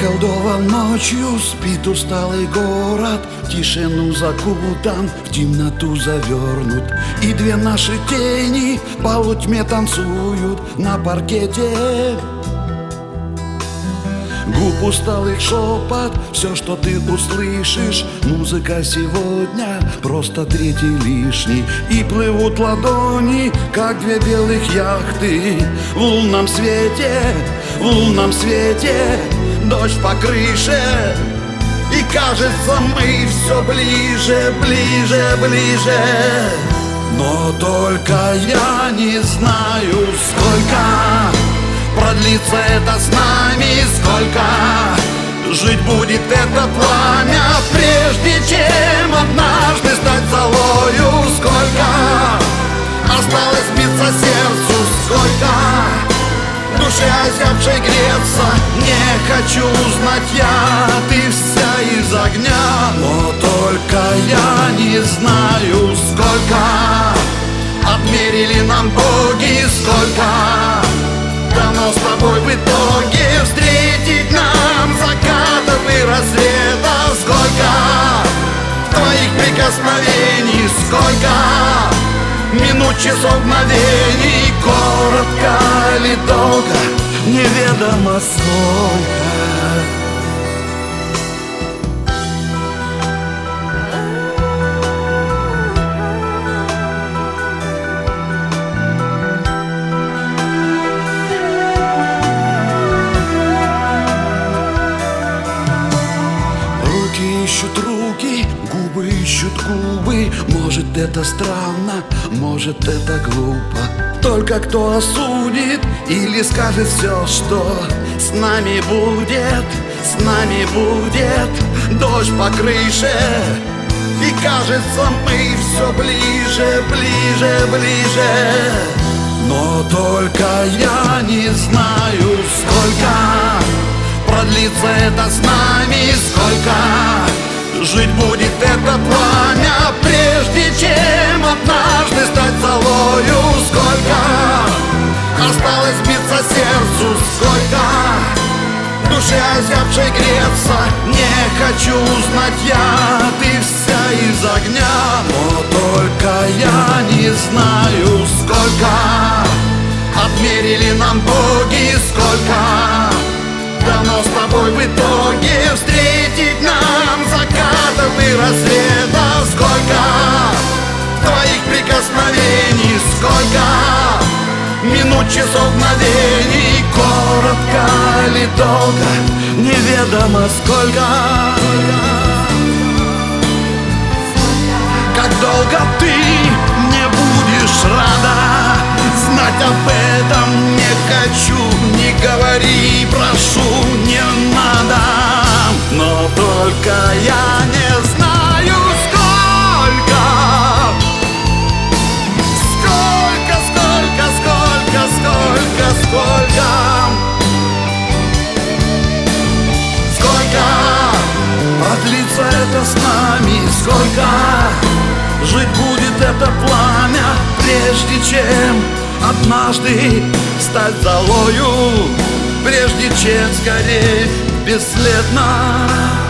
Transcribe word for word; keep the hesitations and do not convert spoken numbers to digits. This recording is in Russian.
Околдован ночью спит усталый город, в тишину закутан, в темноту завернут. И две наши тени по полутьме танцуют на паркете. Губ усталых шепот, все, что ты услышишь. Музыка сегодня просто третий лишний. И плывут ладони, как две белых яхты в лунном свете, в лунном свете. Дождь по крыше, и кажется, мы все ближе, ближе, ближе. Но только я не знаю, сколько продлится это с нами, сколько жить будет это пламя, прежде чем однажды стать золою. Сколько осталось биться сердцу, сколько душе озябшей греться. Не хочу знать я, ты вся из огня. Но только я не знаю, сколько отмерили нам боги, сколько дано с тобой в итоге встретить нам закатов и рассветов. Сколько твоих прикосновений, сколько минут, часов, мгновений. Коротко ли долго, неведомо сколько. Ищут руки, губы ищут губы. Может, это странно, может, это глупо. Только кто осудит или скажет все, что с нами будет, с нами будет дождь по крыше. И кажется, мы все ближе, ближе, ближе. Но только я не знаю, сколько продлится это с нами, сколько жить будет это пламя, прежде чем однажды стать золою. Сколько осталось биться сердцу, сколько душе озябшей греться. Не хочу знать я, ты вся из огня. Но только я не знаю, сколько отмерили нам боги, сколько дано с тобой в итоге встретить нам закатов и рассветов. Сколько твоих прикосновений, сколько минут, часов, мгновений. Коротко ли долго, неведомо сколько. Как долго ты не будешь рада, знать об этом не хочу. Не говори, прошу, не надо. Но только я не знаю, сколько, сколько, сколько, сколько, сколько, сколько, сколько продлится это с нами, сколько жить будет это пламя, прежде чем однажды стать золою, прежде чем сгореть бесследно.